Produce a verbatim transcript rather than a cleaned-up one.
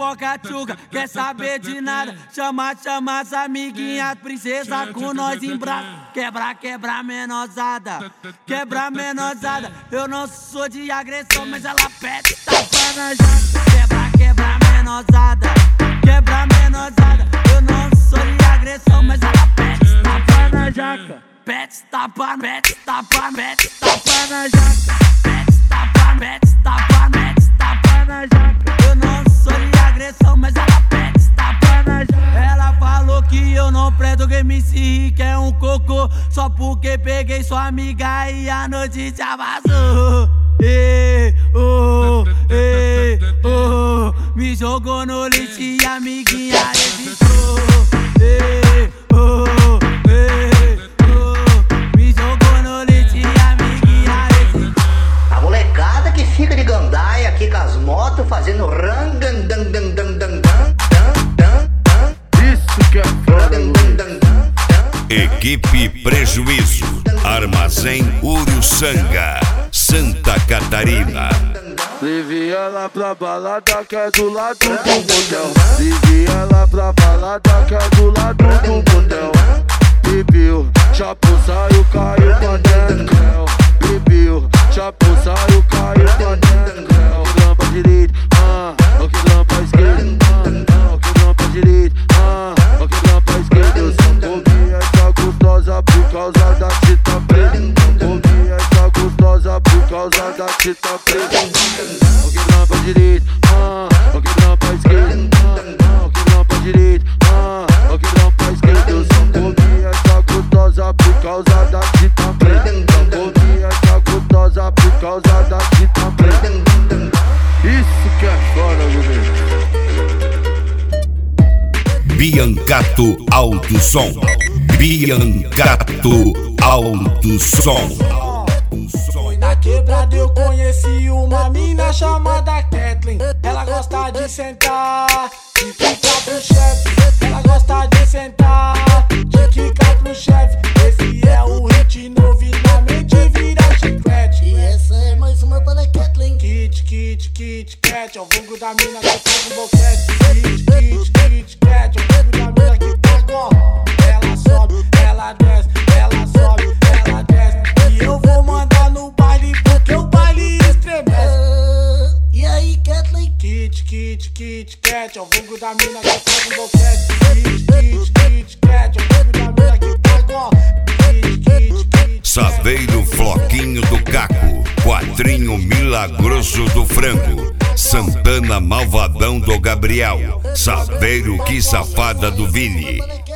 fofoca tchuca, quer saber de nada? Chama, chama as amiguinhas, princesa com nós em braço. Quebra, quebra menosada, quebra menosada. Eu não sou de agressão, mas ela pede tapa na jaca. Quebra, quebra menosada, quebra menosada. Eu não sou de agressão, mas ela pede tapa na jaca. Pede tapa, pede tapa, pede tapa na jaca. Pede tapa, pede tapa, pede tapa na jaca. Eu não sou de agressão, mas ela pede tapa na jaca. Ela falou que eu não presto, que M C Rick é um cocô, só porque peguei sua amiga e a notícia vazou. Ei, oh, ei, oh, me jogou no lixo e a amiguinha evitou. Ei, oh, ei, oh, me jogou no lixo e a amiguinha evitou. A molecada que fica de gandaia aqui com as motos fazendo ran, dan, dan, dan, dan, dan, dan, dan. Isso que é foda. Equipe Prejuízo, Armazém Uruçanga, Santa Catarina. Leve ela pra balada que é do lado do motel. Leve ela pra balada que é do lado do motel. Bebeu, chapo saiu, caiu pra dentro. Bebeu, chapo saiu, caiu pra dentro. O que lampa direito, ah, o que lampa esquerda, ah, o que lampa direito, ah, o que lampa esquerda. Eu só comi essa gostosa por causa da tinta preta. Comi essa gostosa por causa da tinta preta. O que lampa direito, ah, o que lampa esquerda, ah, o que lampa direito, ah, o que lampa esquerda. Eu só comi essa gostosa por causa da tinta preta. Comi essa gostosa por causa da tinta preta. Isso que é foda, meu. Biancato Alto Som. Biancato Alto Som. Na quebrada eu conheci uma mina chamada Kathleen. Ela gosta de sentar, de quicar pro chefe. Ela gosta de sentar, de quicar pro chefe. Esse é o hit novo e na mente vira chiclete. E essa é mais uma para Kathleen. Kit, kit, kit, cat. É o vulgo da mina que faz um boquete. Kit, kit, kit, cat. É o vulgo da mina que faz ó. Ela sobe, ela desce, ela sobe, ela desce. E eu vou mandar no baile porque o baile estremece. Uh, e aí, Kathleen? Kit, kit, kit, cat. É o vulgo da mina que faz um boquete. Kit, kit, kit, cat. É o vulgo da mina que faz ó. Kit, kit, kit. Saveiro Floquinho do Caco, Quatrinho Milagroso do Frango, Santana Malvadão do Gabriel, Saveiro Que Safada do Vini.